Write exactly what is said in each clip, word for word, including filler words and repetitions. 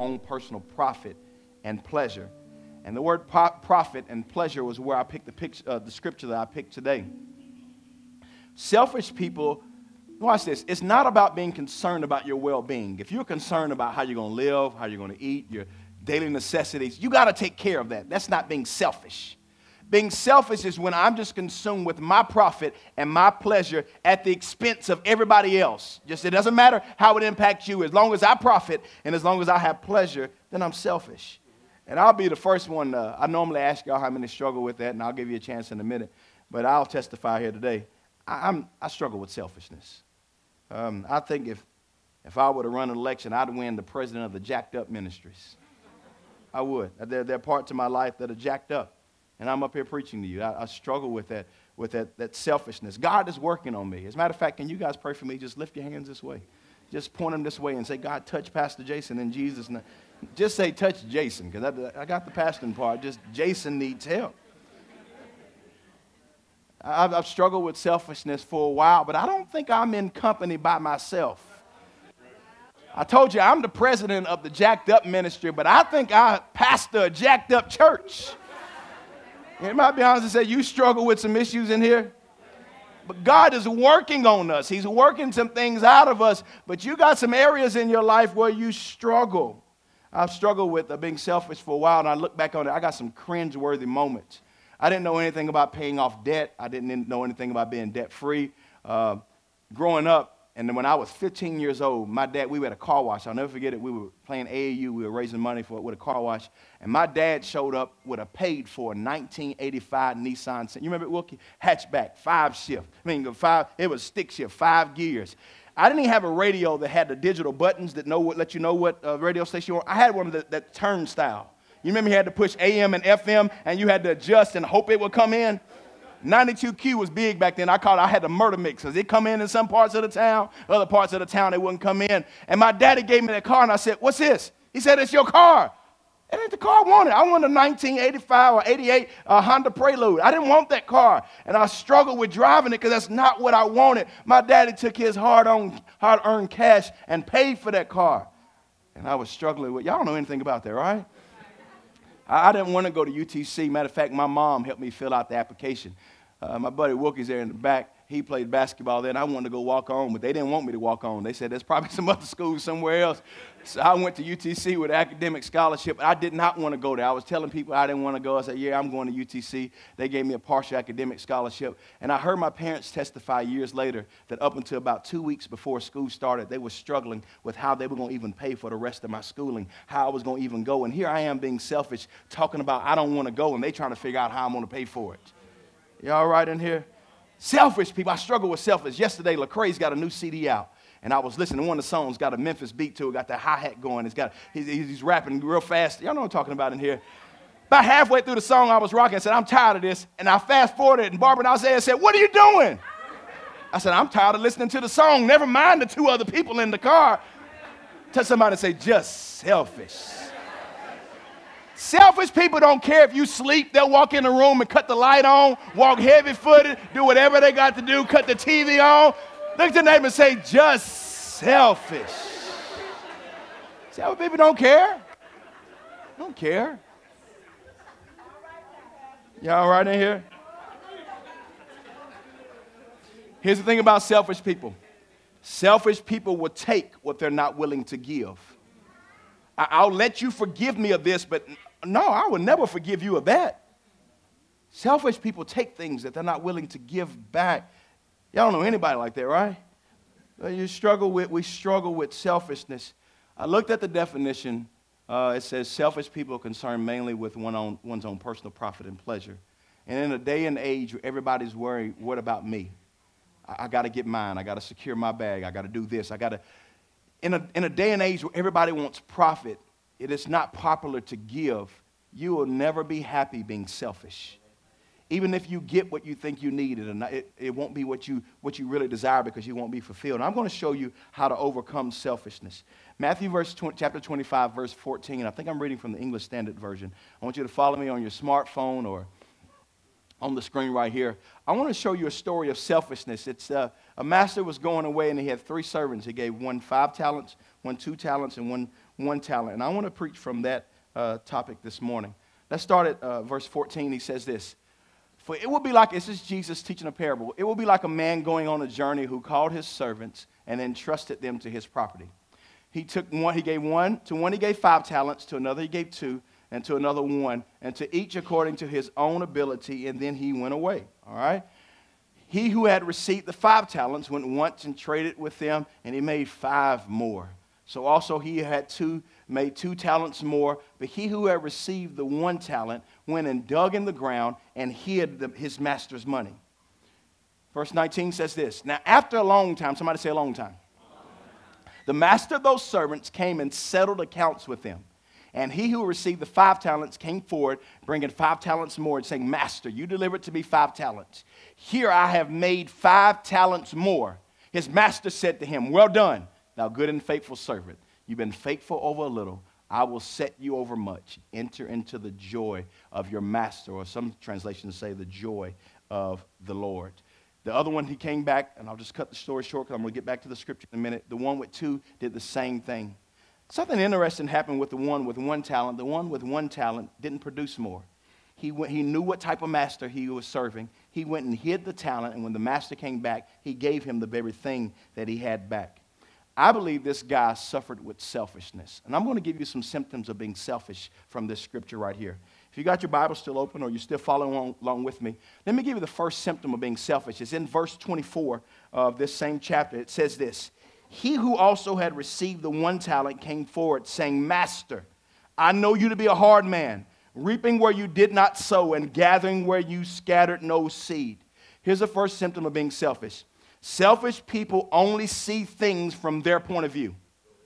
own personal profit and pleasure. And the word pro- profit and pleasure was where I picked the, picture, uh, the scripture that I picked today. Selfish people, watch this, it's not about being concerned about your well-being. If you're concerned about how you're going to live, how you're going to eat, your daily necessities, you got to take care of that. That's not being selfish. Being selfish is when I'm just consumed with my profit and my pleasure at the expense of everybody else. Just it doesn't matter how it impacts you. As long as I profit and as long as I have pleasure, then I'm selfish. And I'll be the first one. Uh, I normally ask y'all how many struggle with that, and I'll give you a chance in a minute. But I'll testify here today. I, I'm, I struggle with selfishness. Um, I think if, if I were to run an election, I'd win the president of the Jacked Up Ministries. I would. There, there are parts of my life that are jacked up. And I'm up here preaching to you. I, I struggle with that, with that, that selfishness. God is working on me. As a matter of fact, can you guys pray for me? Just lift your hands this way. Just point them this way and say, God, touch Pastor Jason in Jesus' name. Just say, touch Jason, because I, I got the pastoring part. Just Jason needs help. I've, I've struggled with selfishness for a while, but I don't think I'm in company by myself. I told you I'm the president of the Jacked Up Ministry, but I think I pastor a jacked up church. It might be honest and say, you struggle with some issues in here. But God is working on us. He's working some things out of us. But you got some areas in your life where you struggle. I've struggled with uh, being selfish for a while, and I look back on it. I got some cringe-worthy moments. I didn't know anything about paying off debt. I didn't know anything about being debt-free. Uh, growing up, and then when I was fifteen years old, my dad, we were at a car wash. I'll never forget it. We were playing A A U. We were raising money for with a car wash. And my dad showed up with a paid-for nineteen eighty-five Nissan. You remember it, Wilkie? Hatchback, five shift. I mean, five. It was stick shift, five gears. I didn't even have a radio that had the digital buttons that know what, let you know what uh, radio station you were. I had one of the, that turnstile. You remember you had to push A M and F M, and you had to adjust and hope it would come in? ninety-two Q was big back then. I called it, I had the murder mixers. It come in in some parts of the town, other parts of the town, it wouldn't come in. And my daddy gave me that car, and I said, what's this? He said, it's your car. It ain't the car I wanted. I wanted a nineteen eighty-five or eighty-eight uh, Honda Prelude. I didn't want that car. And I struggled with driving it because that's not what I wanted. My daddy took his hard-earned, hard-earned cash and paid for that car. And I was struggling with, y'all don't know anything about that, right? I didn't want to go to U T C. Matter of fact, my mom helped me fill out the application. Uh, my buddy Wilkie's there in the back. He played basketball there, and I wanted to go walk on, but they didn't want me to walk on. They said there's probably some other schools somewhere else. So I went to U T C with an academic scholarship. I did not want to go there. I was telling people I didn't want to go. I said, yeah, I'm going to U T C. They gave me a partial academic scholarship. And I heard my parents testify years later that up until about two weeks before school started, they were struggling with how they were going to even pay for the rest of my schooling, how I was going to even go. And here I am being selfish, talking about I don't want to go, and they trying to figure out how I'm going to pay for it. You all right in here? Selfish people. I struggle with selfish. Yesterday, Lecrae's got a new C D out, and I was listening. One of the songs got a Memphis beat to it, got that hi-hat going. It's got he's, he's rapping real fast. Y'all know what I'm talking about in here. About halfway through the song, I was rocking. I said, I'm tired of this. And I fast-forwarded, and Barbara and Isaiah said, what are you doing? I said, I'm tired of listening to the song. Never mind the two other people in the car. Tell somebody to say, just selfish. Selfish people don't care if you sleep. They'll walk in the room and cut the light on, walk heavy-footed, do whatever they got to do, cut the T V on. Look at the neighbor and say, just selfish. Selfish people don't care. Don't care. Y'all all right in here? Here's the thing about selfish people. Selfish people will take what they're not willing to give. I'll let you forgive me of this, but no, I will never forgive you of that. Selfish people take things that they're not willing to give back. Y'all don't know anybody like that, right? You struggle with, we struggle with selfishness. I looked at the definition. Uh, it says selfish people are concerned mainly with one own, one's own personal profit and pleasure. And in a day and age where everybody's worried, what about me? I, I got to get mine. I got to secure my bag. I got to do this. I got to. In a, in a day and age where everybody wants profit, it is not popular to give. You will never be happy being selfish. Even if you get what you think you need, it, it, it won't be what you, what you really desire because you won't be fulfilled. And I'm going to show you how to overcome selfishness. Matthew verse twenty, chapter twenty-five, verse fourteen. I think I'm reading from the English Standard Version. I want you to follow me on your smartphone or on the screen right here. I want to show you a story of selfishness. It's uh, a master was going away, and he had three servants. He gave one five talents, one two talents, and one one talent. And I want to preach from that uh, topic this morning. Let's start at uh, verse fourteen. He says this. For it will be like, this is Jesus teaching a parable. It will be like a man going on a journey who called his servants and entrusted them to his property. He took one, he gave one, to one he gave five talents, to another he gave two, and to another one, and to each according to his own ability, and then he went away. All right? He who had received the five talents went once and traded with them, and he made five more. So also he had two, made two talents more. But he who had received the one talent went and dug in the ground and hid the, his master's money. Verse nineteen says this. Now after a long time, somebody say a long time. The master of those servants came and settled accounts with them. And he who received the five talents came forward, bringing five talents more, and saying, Master, you delivered to me five talents. Here I have made five talents more. His master said to him, Well done, thou good and faithful servant. You've been faithful over a little. I will set you over much. Enter into the joy of your master, or some translations say the joy of the Lord. The other one, he came back, and I'll just cut the story short because I'm going to get back to the scripture in a minute. The one with two did the same thing. Something interesting happened with the one with one talent. The one with one talent didn't produce more. He, went, he knew what type of master he was serving. He went and hid the talent, and when the master came back, he gave him the very thing that he had back. I believe this guy suffered with selfishness. And I'm going to give you some symptoms of being selfish from this scripture right here. If you got your Bible still open or you're still following along, along with me, let me give you the first symptom of being selfish. It's in verse twenty-four of this same chapter. It says this. He who also had received the one talent came forward, saying, Master, I know you to be a hard man, reaping where you did not sow and gathering where you scattered no seed. Here's the first symptom of being selfish. Selfish people only see things from their point of view.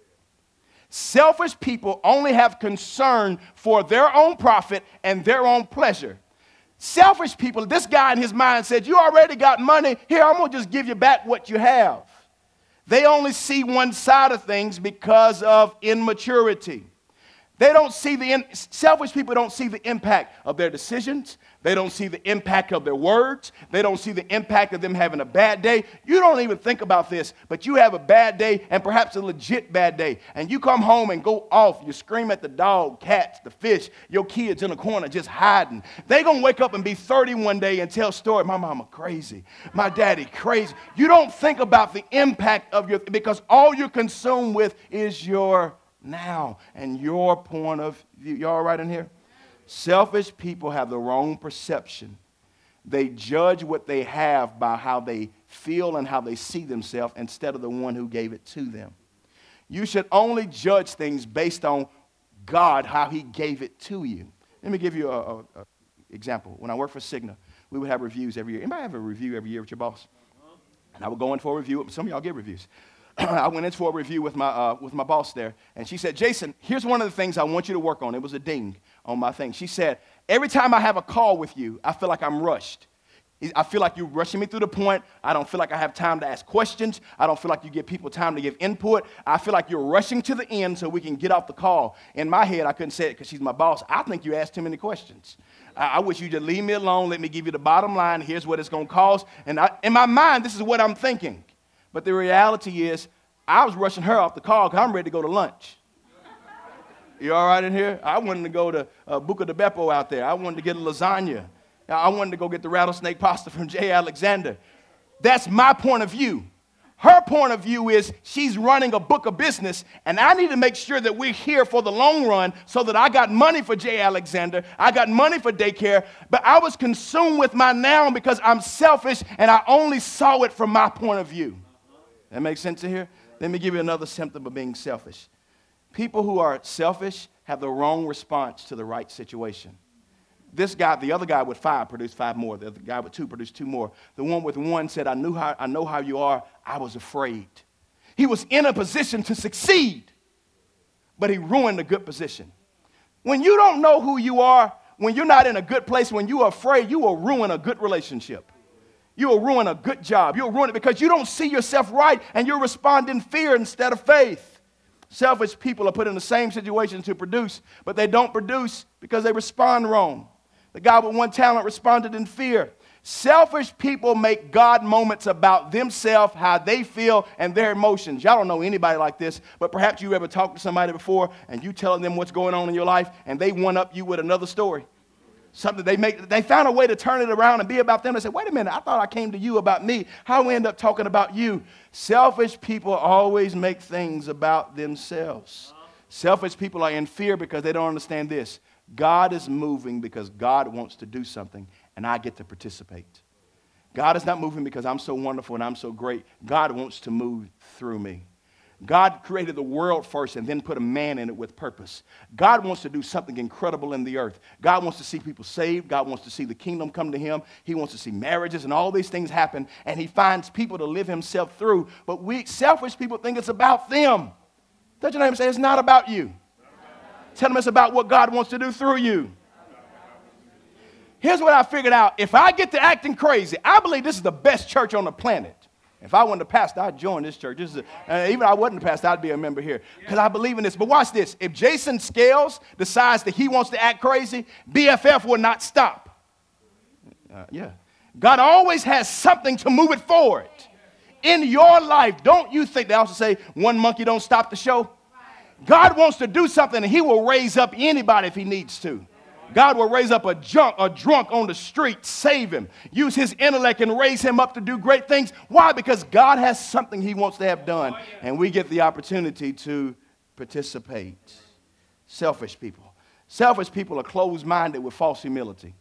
Selfish people only have concern for their own profit and their own pleasure. Selfish people, this guy in his mind said, you already got money. Here, I'm going to just give you back what you have. They only see one side of things because of immaturity. They don't see the, in, selfish people don't see the impact of their decisions. They don't see the impact of their words. They don't see the impact of them having a bad day. You don't even think about this, but you have a bad day and perhaps a legit bad day. And you come home and go off. You scream at the dog, cats, the fish, your kids in the corner just hiding. They're going to wake up and be thirty one day and tell a story. My mama crazy. My daddy crazy. You don't think about the impact of your, because all you're consumed with is your now and your point of view. You all right in here? Selfish people have the wrong perception. They judge what they have by how they feel and how they see themselves instead of the one who gave it to them. You should only judge things based on God, how he gave it to you. Let me give you an example. When I worked for Cigna, we would have reviews every year. Anybody have a review every year with your boss? And I would go in for a review. Some of y'all get reviews. I went in for a review with my uh, with my boss there, and she said, Jason, here's one of the things I want you to work on. It was a ding on my thing. She said, every time I have a call with you, I feel like I'm rushed. I feel like you're rushing me through the point. I don't feel like I have time to ask questions. I don't feel like you give people time to give input. I feel like you're rushing to the end so we can get off the call. In my head, I couldn't say it because she's my boss. I think you asked too many questions. I, I wish you just leave me alone. Let me give you the bottom line. Here's what it's going to cost. And I, in my mind, this is what I'm thinking. But the reality is, I was rushing her off the call because I'm ready to go to lunch. You all right in here? I wanted to go to uh, Buca de Beppo out there. I wanted to get a lasagna. I wanted to go get the rattlesnake pasta from J. Alexander. That's my point of view. Her point of view is she's running a book of business, and I need to make sure that we're here for the long run so that I got money for J. Alexander. I got money for daycare, but I was consumed with my now because I'm selfish, and I only saw it from my point of view. That makes sense in here? Let me give you another symptom of being selfish. People who are selfish have the wrong response to the right situation. This guy, the other guy with five produced five more. The other guy with two produced two more. The one with one said, I knew how, I know how you are. I was afraid. He was in a position to succeed, but he ruined a good position. When you don't know who you are, when you're not in a good place, when you are afraid, you will ruin a good relationship. You will ruin a good job. You'll ruin it because you don't see yourself right and you're responding fear instead of faith. Selfish people are put in the same situation to produce, but they don't produce because they respond wrong. The guy with one talent responded in fear. Selfish people make God moments about themselves, how they feel, and their emotions. Y'all don't know anybody like this, but perhaps you ever talked to somebody before and you telling them what's going on in your life and they one up you with another story. Something they make, they found a way to turn it around and be about them. They said, wait a minute, I thought I came to you about me. How do we end up talking about you? Selfish people always make things about themselves. Selfish people are in fear because they don't understand this. God is moving because God wants to do something, and I get to participate. God is not moving because I'm so wonderful and I'm so great. God wants to move through me. God created the world first and then put a man in it with purpose. God wants to do something incredible in the earth. God wants to see people saved. God wants to see the kingdom come to him. He wants to see marriages and all these things happen, and he finds people to live himself through. But we selfish people think it's about them. Touch your neighbor and say, it's not about you. Tell them it's about what God wants to do through you. Here's what I figured out. If I get to acting crazy, I believe this is the best church on the planet. If I wasn't a pastor, I'd join this church. This is a, uh, even if I wasn't a pastor, I'd be a member here because I believe in this. But watch this. If Jason Scales decides that he wants to act crazy, B F F will not stop. Uh, yeah. God always has something to move it forward. In your life, don't you think, they also say one monkey don't stop the show? God wants to do something, and he will raise up anybody if he needs to. God will raise up a junk, a drunk on the street, save him, use his intellect and raise him up to do great things. Why? Because God has something he wants to have done, and we get the opportunity to participate. Selfish people. Selfish people are closed-minded with false humility.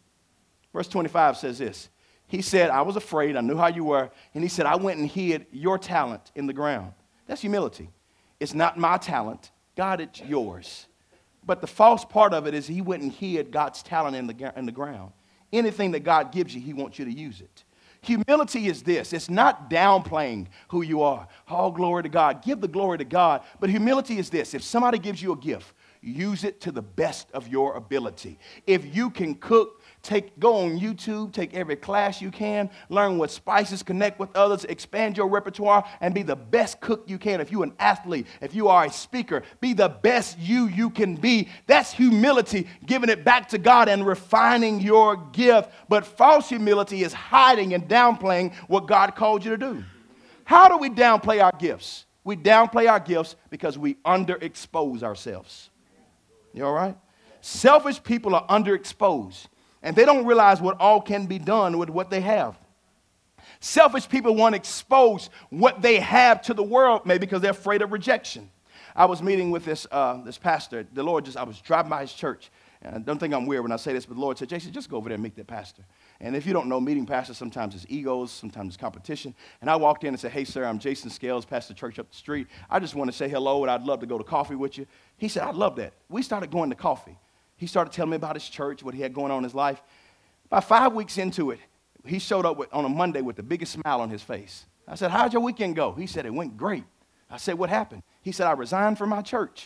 Verse twenty-five says this. He said, I was afraid, I knew how you were, and he said, I went and hid your talent in the ground. That's humility. It's not my talent. God, it's yours. But the false part of it is he went and hid God's talent in the, in the ground. Anything that God gives you, he wants you to use it. Humility is this. It's not downplaying who you are. All glory to God. Give the glory to God. But humility is this. If somebody gives you a gift, use it to the best of your ability. If you can cook, take go on YouTube, take every class you can, learn what spices connect with others, expand your repertoire, and be the best cook you can. If you're an athlete, if you are a speaker, be the best you you can be. That's humility, giving it back to God and refining your gift. But false humility is hiding and downplaying what God called you to do. How do we downplay our gifts? We downplay our gifts because we underexpose ourselves. You all right? Selfish people are underexposed, and they don't realize what all can be done with what they have. Selfish people want to expose what they have to the world, maybe because they're afraid of rejection. I was meeting with this, uh, this pastor. The Lord just, I was driving by his church. And I don't think I'm weird when I say this, but the Lord said, Jason, just go over there and meet that pastor. And if you don't know, meeting pastors, sometimes it's egos, sometimes it's competition. And I walked in and said, hey, sir, I'm Jason Scales, pastor church up the street. I just want to say hello, and I'd love to go to coffee with you. He said, I'd love that. We started going to coffee. He started telling me about his church, what he had going on in his life. About five weeks into it, he showed up with, on a Monday with the biggest smile on his face. I said, how'd your weekend go? He said, it went great. I said, what happened? He said, I resigned from my church.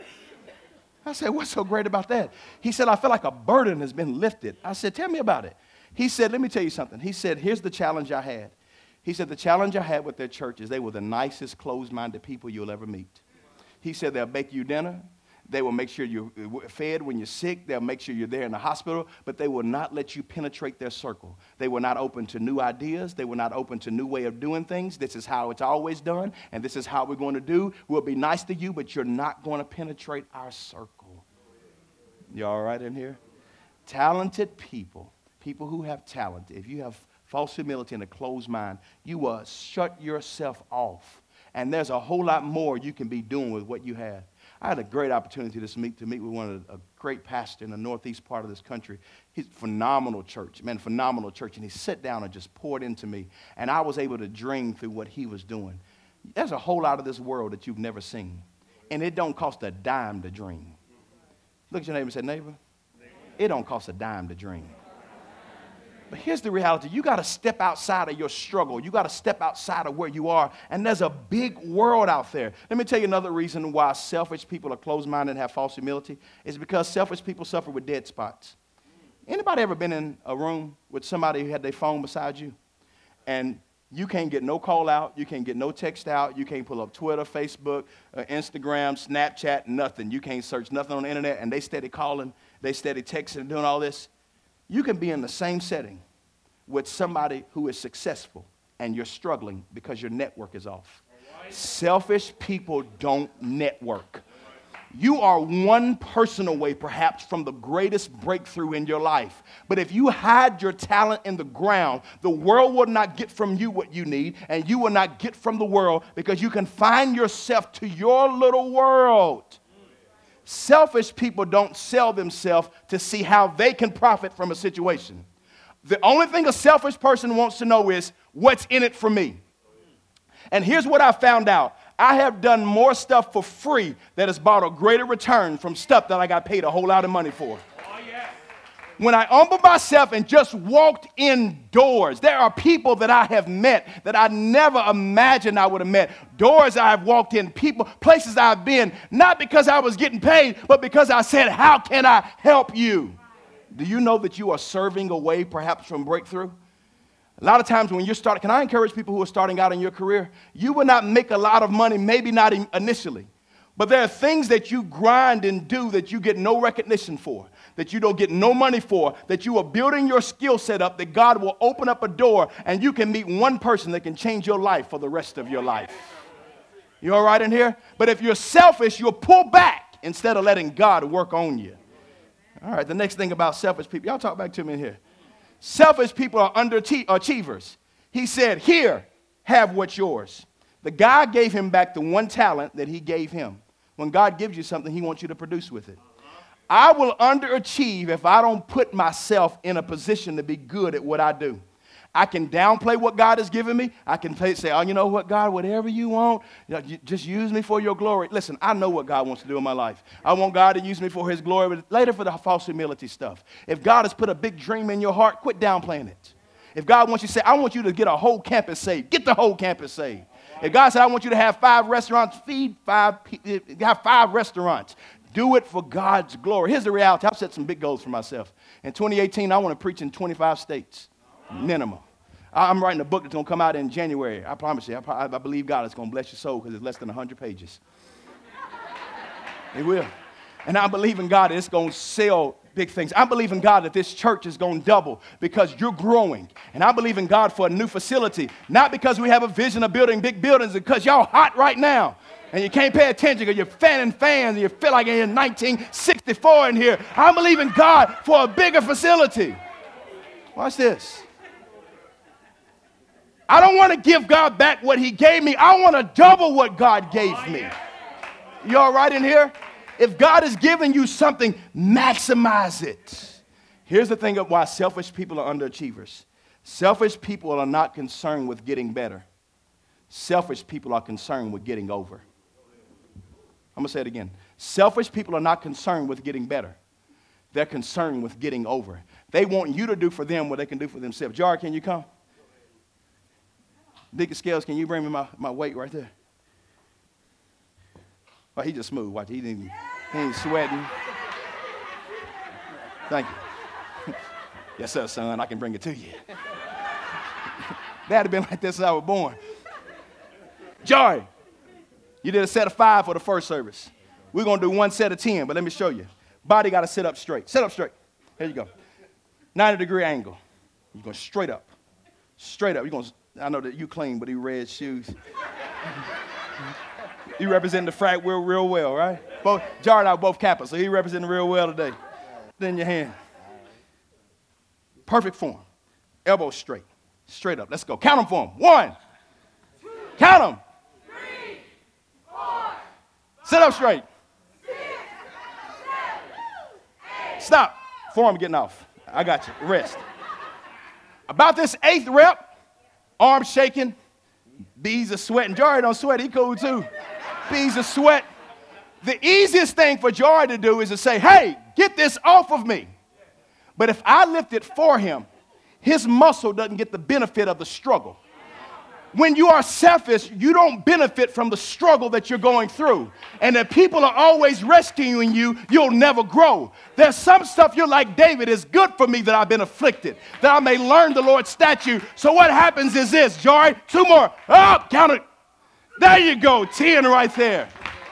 I said, what's so great about that? He said, I feel like a burden has been lifted. I said, tell me about it. He said, let me tell you something. He said, here's the challenge I had. He said, the challenge I had with their church is they were the nicest, closed-minded people you'll ever meet. He said, they'll bake you dinner. They will make sure you're fed when you're sick. They'll make sure you're there in the hospital, but they will not let you penetrate their circle. They were not open to new ideas. They were not open to new way of doing things. This is how it's always done, and this is how we're going to do. We'll be nice to you, but you're not going to penetrate our circle. You all right in here? Talented people, people who have talent, if you have false humility and a closed mind, you will shut yourself off, and there's a whole lot more you can be doing with what you have. I had a great opportunity this week to meet with one of the, a great pastor in the northeast part of this country. He's a phenomenal church, man, phenomenal church. And he sat down and just poured into me. And I was able to dream through what he was doing. There's a whole lot of this world that you've never seen. And it don't cost a dime to dream. Look at your neighbor and say, neighbor, it don't cost a dime to dream. But here's the reality. You got to step outside of your struggle. You got to step outside of where you are. And there's a big world out there. Let me tell you another reason why selfish people are closed-minded and have false humility. Is because selfish people suffer with dead spots. Anybody ever been in a room with somebody who had their phone beside you? And you can't get no call out. You can't get no text out. You can't pull up Twitter, Facebook, uh, Instagram, Snapchat, nothing. You can't search nothing on the internet. And they steady calling. They steady texting and doing all this. You can be in the same setting, with somebody who is successful and you're struggling because your network is off. Selfish people don't network. You are one person away, perhaps, from the greatest breakthrough in your life. But if you hide your talent in the ground, the world will not get from you what you need, and you will not get from the world because you confine yourself to your little world. Selfish people don't sell themselves to see how they can profit from a situation. The only thing a selfish person wants to know is, what's in it for me? And here's what I found out. I have done more stuff for free that has brought a greater return from stuff that I got paid a whole lot of money for. Oh, yeah. When I humbled myself and just walked indoors, there are people that I have met that I never imagined I would have met. Doors I've walked in, people, places I've been, not because I was getting paid, but because I said, how can I help you? Do you know that you are serving away perhaps from breakthrough? A lot of times when you're starting, can I encourage people who are starting out in your career? You will not make a lot of money, maybe not initially. But there are things that you grind and do that you get no recognition for, that you don't get no money for, that you are building your skill set up, that God will open up a door and you can meet one person that can change your life for the rest of your life. You all right in here? But if you're selfish, you'll pull back instead of letting God work on you. All right, the next thing about selfish people, y'all talk back to me in here. Selfish people are underachievers. He said, here, have what's yours. The guy gave him back the one talent that he gave him. When God gives you something, he wants you to produce with it. I will underachieve if I don't put myself in a position to be good at what I do. I can downplay what God has given me. I can play, say, oh, you know what, God, whatever you want, you know, you just use me for your glory. Listen, I know what God wants to do in my life. I want God to use me for his glory, but later for the false humility stuff. If God has put a big dream in your heart, quit downplaying it. If God wants you to say, I want you to get a whole campus saved, get the whole campus saved. If God said, I want you to have five restaurants, feed five, have five restaurants. Do it for God's glory. Here's the reality. I've set some big goals for myself. In twenty eighteen, I want to preach in twenty-five states, minimum. I'm writing a book that's going to come out in January. I promise you. I, I believe God is going to bless your soul because it's less than one hundred pages. It will. And I believe in God that it's going to sell big things. I believe in God that this church is going to double because you're growing. And I believe in God for a new facility, not because we have a vision of building big buildings, because y'all hot right now. And you can't pay attention because you're fanning fans and you feel like you're in nineteen sixty-four in here. I believe in God for a bigger facility. Watch this. I don't want to give God back what he gave me. I want to double what God gave me. You all right in here? If God is giving you something, maximize it. Here's the thing of why selfish people are underachievers. Selfish people are not concerned with getting better. Selfish people are concerned with getting over. I'm going to say it again. Selfish people are not concerned with getting better. They're concerned with getting over. They want you to do for them what they can do for themselves. Jar, can you come? Deacon Scales, can you bring me my, my weight right there? Oh, he just smooth. Watch, he didn't, he ain't sweating. Thank you. Yes, sir, son. I can bring it to you. That had been like this since I was born. Joy, you did a set of five for the first service. We're going to do one set of ten, but let me show you. Body got to sit up straight. Sit up straight. Here you go. ninety degree angle. You're going straight up. Straight up. You're going to, I know that you clean, but he red shoes. You represent the frac real, real well, right? Both Jar and I are both Kappa, so he representing real well today. Then your hand. Perfect form. Elbow straight. Straight up. Let's go. Count them for him. One. Two, count them. Three, four, sit up straight. Six, seven, eight, stop. Form getting off. I got you. Rest. About this eighth rep, arms shaking, beads of sweat. And Jory don't sweat. He cool too. Beads of sweat. The easiest thing for Jory to do is to say, hey, get this off of me. But if I lift it for him, his muscle doesn't get the benefit of the struggle. When you are selfish, you don't benefit from the struggle that you're going through. And if people are always rescuing you, you'll never grow. There's some stuff you're like, David, it's good for me that I've been afflicted, that I may learn the Lord's statute. So what happens is this, Jory, two more. Up, count it. There you go, ten right there.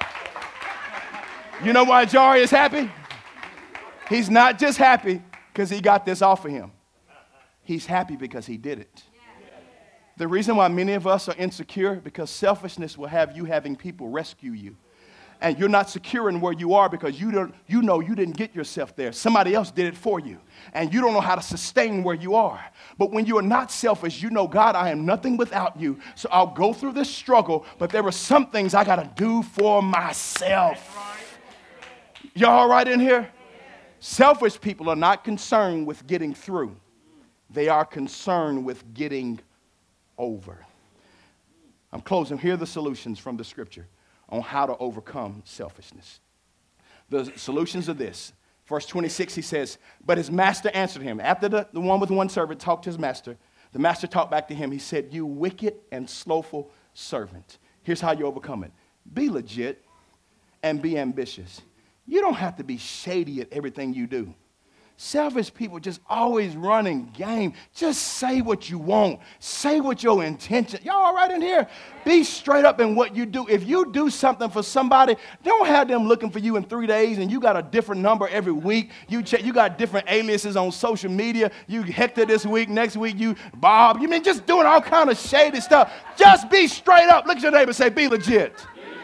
You know why Jory is happy? He's not just happy because he got this off of him. He's happy because he did it. The reason why many of us are insecure, because selfishness will have you having people rescue you. And you're not secure in where you are because you don't, you know you didn't get yourself there. Somebody else did it for you. And you don't know how to sustain where you are. But when you are not selfish, you know, God, I am nothing without you. So I'll go through this struggle, but there are some things I got to do for myself. Y'all all right in here? Selfish people are not concerned with getting through. They are concerned with getting over. I'm closing. Here are the solutions from the scripture on how to overcome selfishness. The solutions are this. Verse twenty-six, he says, but his master answered him. After the, the one with one servant talked to his master, the master talked back to him. He said, you wicked and slothful servant. Here's how you overcome it. Be legit and be ambitious. You don't have to be shady at everything you do. Selfish people just always running game. Just say what you want. Say what your intention. Y'all all right in here? Be straight up in what you do. If you do something for somebody, don't have them looking for you in three days and you got a different number every week. You check, you got different aliases on social media. You Hector this week, next week you Bob. You mean just doing all kind of shady stuff. Just be straight up. Look at your neighbor and say, be legit.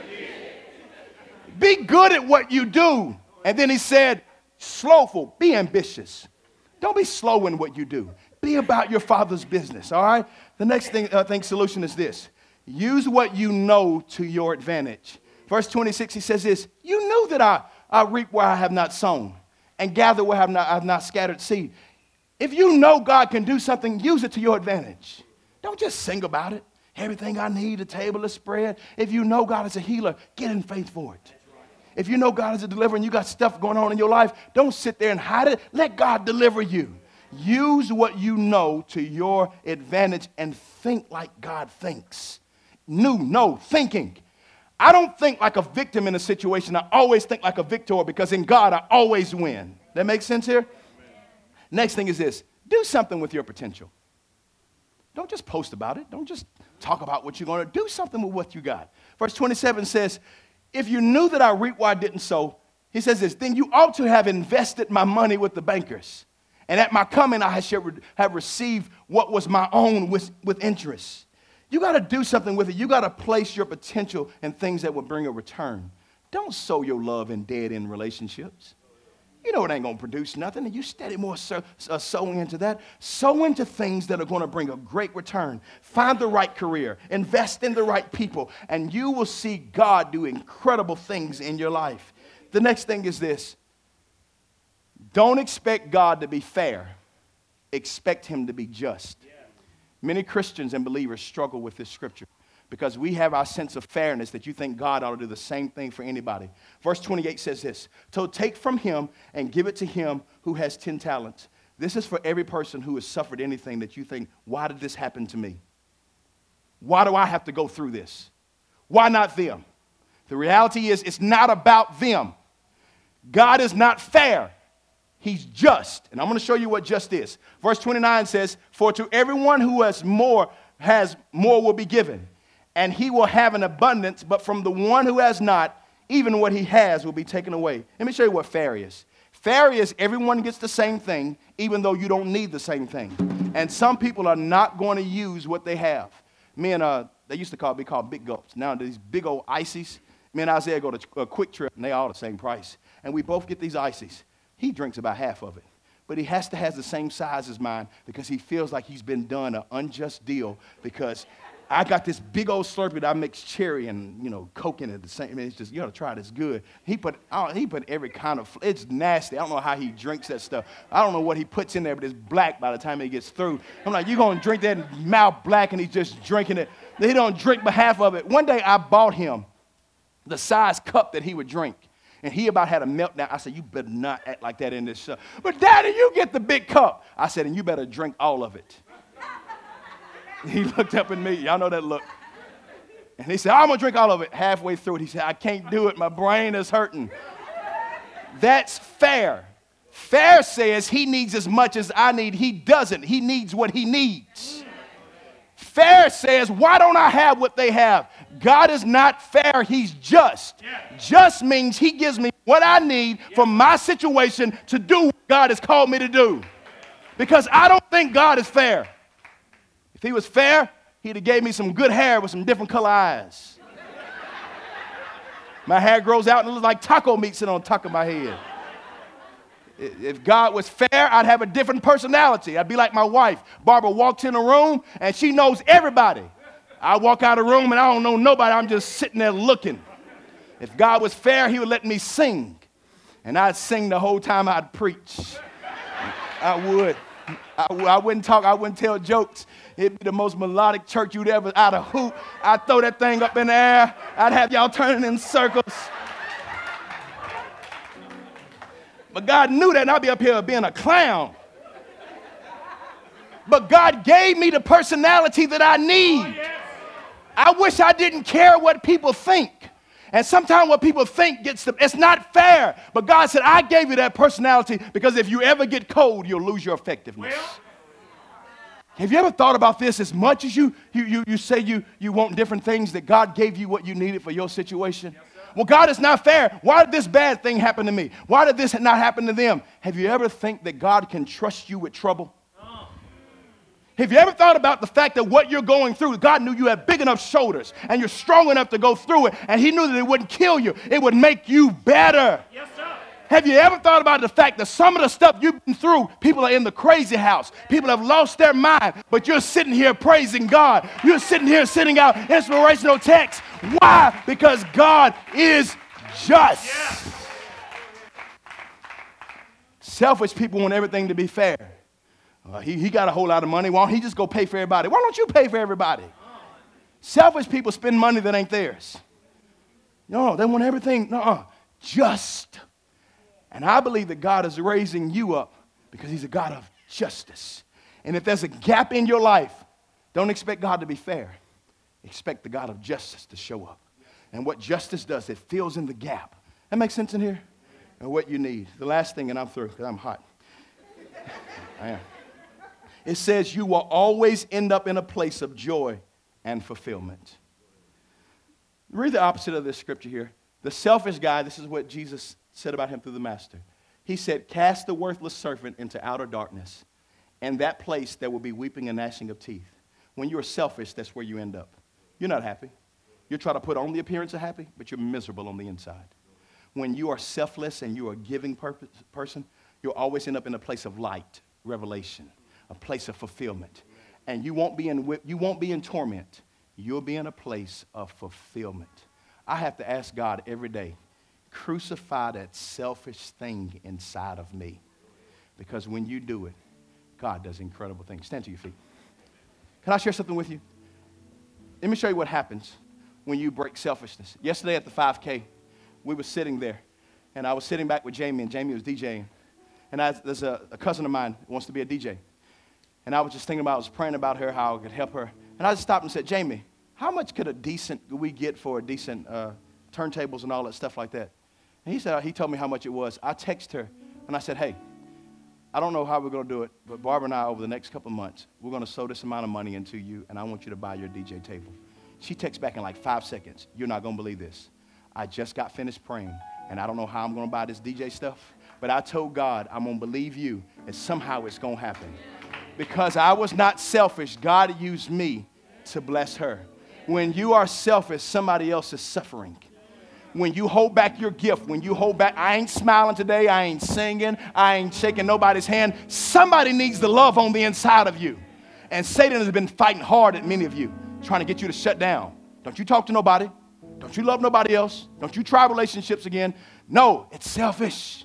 Be good at what you do. And then he said, slowful, be ambitious. Don't be slow in what you do. Be about your Father's business, all right? The next thing, I think, solution is this. Use what you know to your advantage. Verse twenty-six, he says this, you know that I, I reap where I have not sown and gather where I have not, I have not scattered seed. If you know God can do something, use it to your advantage. Don't just sing about it. Everything I need, a table is spread. If you know God is a healer, get in faith for it. If you know God is a deliverer and you got stuff going on in your life, don't sit there and hide it. Let God deliver you. Use what you know to your advantage and think like God thinks. New, no, thinking. I don't think like a victim in a situation. I always think like a victor because in God I always win. That makes sense here? Amen. Next thing is this. Do something with your potential. Don't just post about it. Don't just talk about what you're going to do. Do something with what you got. Verse twenty-seven says, if you knew that I reap where I didn't sow, he says this, then you ought to have invested my money with the bankers. And at my coming, I should have received what was my own with, with interest. You got to do something with it. You got to place your potential in things that will bring a return. Don't sow your love in dead-end relationships. You know it ain't going to produce nothing, and you steady more so, uh, sowing into that. Sow into things that are going to bring a great return. Find the right career. Invest in the right people, and you will see God do incredible things in your life. The next thing is this. Don't expect God to be fair. Expect him to be just. Yeah. Many Christians and believers struggle with this scripture because we have our sense of fairness that you think God ought to do the same thing for anybody. Verse twenty-eight says this, so take from him and give it to him who has ten talents. This is for every person who has suffered anything that you think, why did this happen to me? Why do I have to go through this? Why not them? The reality is it's not about them. God is not fair. He's just. And I'm going to show you what just is. Verse twenty-nine says, for to everyone who has more, has more will be given. And he will have an abundance, but from the one who has not, even what he has will be taken away. Let me show you what fair is. Fair is everyone gets the same thing, even though you don't need the same thing. And some people are not going to use what they have. Me and, uh, they used to call, be called big gulps. Now these big old ices. Me and Isaiah go to a Quick Trip, and they all the same price. And we both get these ices. He drinks about half of it. But he has to have the same size as mine because he feels like he's been done an unjust deal because I got this big old Slurpee that I mix cherry and, you know, Coke in it. The same. I mean, it's just, you got to try it. It's good. He put, oh, he put every kind of, it's nasty. I don't know how he drinks that stuff. I don't know what he puts in there, but it's black by the time he gets through. I'm like, you going to drink that and mouth black and he's just drinking it. He don't drink but half of it. One day I bought him the size cup that he would drink. And he about had a meltdown. I said, you better not act like that in this show. But Daddy, you get the big cup. I said, and you better drink all of it. He looked up at me. Y'all know that look. And he said, I'm going to drink all of it. Halfway through it, he said, I can't do it. My brain is hurting. That's fair. Fair says he needs as much as I need. He doesn't. He needs what he needs. Fair says, why don't I have what they have? God is not fair. He's just. Just means he gives me what I need for my situation to do what God has called me to do. Because I don't think God is fair. If he was fair, he'd have gave me some good hair with some different color eyes. My hair grows out and it looks like taco meat sitting on the top of my head. If God was fair, I'd have a different personality. I'd be like my wife. Barbara walks in a room and she knows everybody. I walk out of the room and I don't know nobody. I'm just sitting there looking. If God was fair, he would let me sing. And I'd sing the whole time I'd preach. I would. I, I wouldn't talk. I wouldn't tell jokes. It'd be the most melodic church you'd ever out of hoop. I'd throw that thing up in the air. I'd have y'all turning in circles. But God knew that, and I'd be up here being a clown. But God gave me the personality that I need. I wish I didn't care what people think. And sometimes what people think gets them, it's not fair. But God said, I gave you that personality because if you ever get cold, you'll lose your effectiveness. Well, have you ever thought about this? As much as you, you, you, you say you, you want different things, that God gave you what you needed for your situation? Yes, well, God is not fair. Why did this bad thing happen to me? Why did this not happen to them? Have you ever think that God can trust you with trouble? Have you ever thought about the fact that what you're going through, God knew you had big enough shoulders and you're strong enough to go through it, and he knew that it wouldn't kill you. It would make you better. Yes, sir. Have you ever thought about the fact that some of the stuff you've been through, people are in the crazy house. People have lost their mind, but you're sitting here praising God. You're sitting here sending out inspirational texts. Why? Because God is just. Yes. Selfish people want everything to be fair. Uh, he, he got a whole lot of money. Why don't he just go pay for everybody? Why don't you pay for everybody? Selfish people spend money that ain't theirs. No, they want everything no, just. And I believe that God is raising you up because he's a God of justice. And if there's a gap in your life, don't expect God to be fair. Expect the God of justice to show up. And what justice does, it fills in the gap. That makes sense in here? And what you need. The last thing, and I'm through because I'm hot. I am. It says you will always end up in a place of joy and fulfillment. Read the opposite of this scripture here. The selfish guy, this is what Jesus said about him through the master. He said, cast the worthless servant into outer darkness. And that place there will be weeping and gnashing of teeth. When you're selfish, that's where you end up. You're not happy. You're trying to put on the appearance of happy, but you're miserable on the inside. When you are selfless and you're a giving purpose, person, you'll always end up in a place of light, revelation, a place of fulfillment. And you won't be in, you won't be in torment. You'll be in a place of fulfillment. I have to ask God every day, crucify that selfish thing inside of me. Because when you do it, God does incredible things. Stand to your feet. Can I share something with you? Let me show you what happens when you break selfishness. Yesterday at the five K, we were sitting there, and I was sitting back with Jamie, and Jamie was DJing. And I, there's a, a cousin of mine who wants to be a D J. And I was just thinking about, I was praying about her, how I could help her. And I just stopped and said, Jamie, how much could a decent, could we get for a decent uh, turntables and all that stuff like that? And he said, he told me how much it was. I texted her, and I said, hey, I don't know how we're going to do it, but Barbara and I, over the next couple of months, we're going to sow this amount of money into you, and I want you to buy your D J table. She texts back in like five seconds. You're not going to believe this. I just got finished praying, and I don't know how I'm going to buy this D J stuff, but I told God I'm going to believe you, and somehow it's going to happen. Because I was not selfish, God used me to bless her. When you are selfish, somebody else is suffering. When you hold back your gift, when you hold back, I ain't smiling today, I ain't singing, I ain't shaking nobody's hand. Somebody needs the love on the inside of you. And Satan has been fighting hard at many of you, trying to get you to shut down. Don't you talk to nobody. Don't you love nobody else. Don't you try relationships again. No, it's selfish.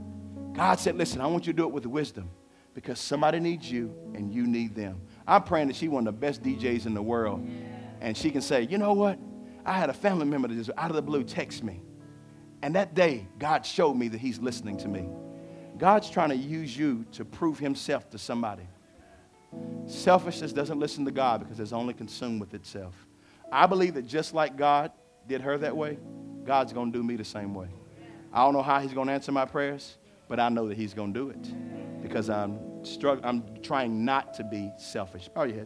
God said, listen, I want you to do it with wisdom because somebody needs you and you need them. I'm praying that she's one of the best D Js in the world. And she can say, you know what? I had a family member that just out of the blue text me. And that day, God showed me that he's listening to me. God's trying to use you to prove himself to somebody. Selfishness doesn't listen to God because it's only consumed with itself. I believe that just like God did her that way, God's going to do me the same way. I don't know how he's going to answer my prayers, but I know that he's going to do it because I'm struggling. I'm trying not to be selfish. Bow your head.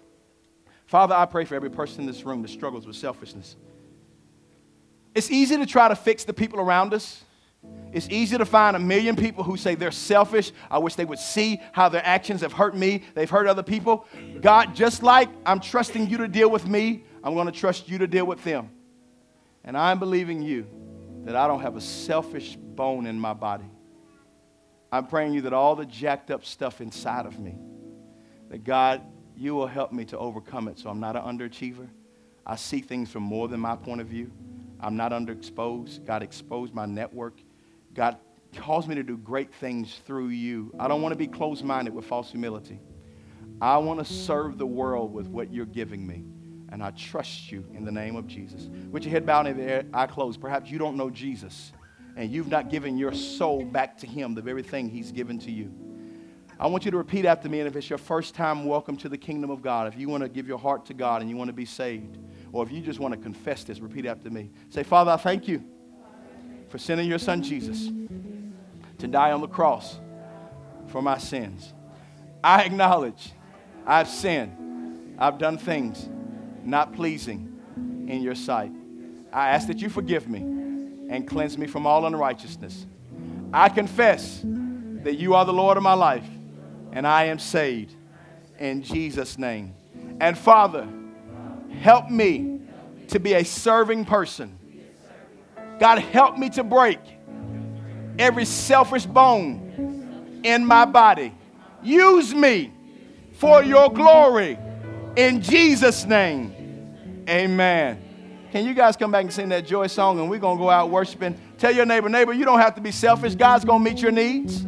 Father, I pray for every person in this room that struggles with selfishness. It's easy to try to fix the people around us. It's easy to find a million people who say they're selfish. I wish they would see how their actions have hurt me. They've hurt other people. God, just like I'm trusting you to deal with me, I'm going to trust you to deal with them. And I'm believing you that I don't have a selfish bone in my body. I'm praying you that all the jacked up stuff inside of me, that God, you will help me to overcome it so I'm not an underachiever. I see things from more than my point of view. I'm not underexposed. God, expose my network. God, cause me to do great things through you. I don't want to be closed-minded with false humility. I want to serve the world with what you're giving me. And I trust you in the name of Jesus. With your head bowed in the air, eye closed. Perhaps you don't know Jesus, and you've not given your soul back to him, the very thing he's given to you. I want you to repeat after me, and if it's your first time, welcome to the kingdom of God. If you want to give your heart to God and you want to be saved, or if you just want to confess this, repeat after me. Say, Father, I thank you for sending your son Jesus to die on the cross for my sins. I acknowledge I've sinned. I've done things not pleasing in your sight. I ask that you forgive me and cleanse me from all unrighteousness. I confess that you are the Lord of my life, and I am saved in Jesus' name. And Father, help me to be a serving person. God, help me to break every selfish bone in my body. Use me for your glory in Jesus' name. Amen. Can you guys come back and sing that joy song, and we're going to go out worshiping. Tell your neighbor, neighbor, you don't have to be selfish. God's going to meet your needs.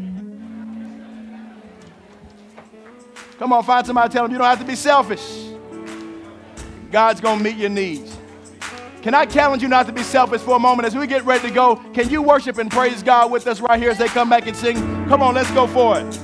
Come on, find somebody, tell them you don't have to be selfish. God's going to meet your needs. Can I challenge you not to be selfish for a moment as we get ready to go? Can you worship and praise God with us right here as they come back and sing? Come on, let's go for it.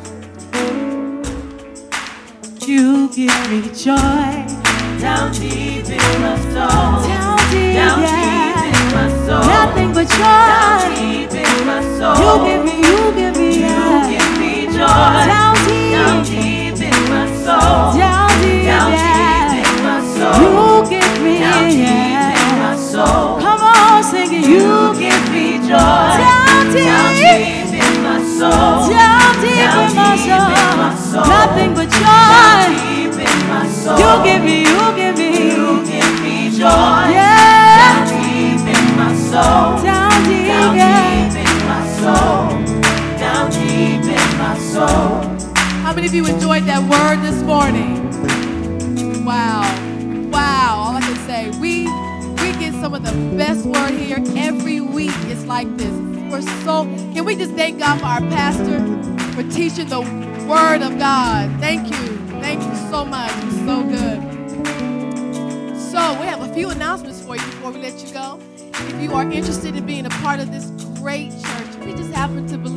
You give me joy down deep in my soul. Down deep, down yeah. deep in my soul. Nothing but joy. Down deep in my soul. You give me, you give me, yeah. You give me joy. Down deep, down deep in my soul. Down deep, down yeah. deep in my soul. You give me, down deep yeah. in my soul. Come on, sing it. You give me joy. Down deep, down deep in my soul. Down deep, down in, my deep in my soul. Nothing but joy. You give me, you give me, you give me joy. Yeah. Down deep in my soul. Down deep, down yeah. deep in my soul. Down deep in my soul. How many of you enjoyed that word this morning? Wow, wow. All I can say, we we get some of the best word here every week. It's like this. We're so. Can we just thank God for our pastor for teaching the word of God? Thank you. Thank you so much. It's so good. So we have a few announcements for you before we let you go. If you are interested in being a part of this great church, we just happen to believe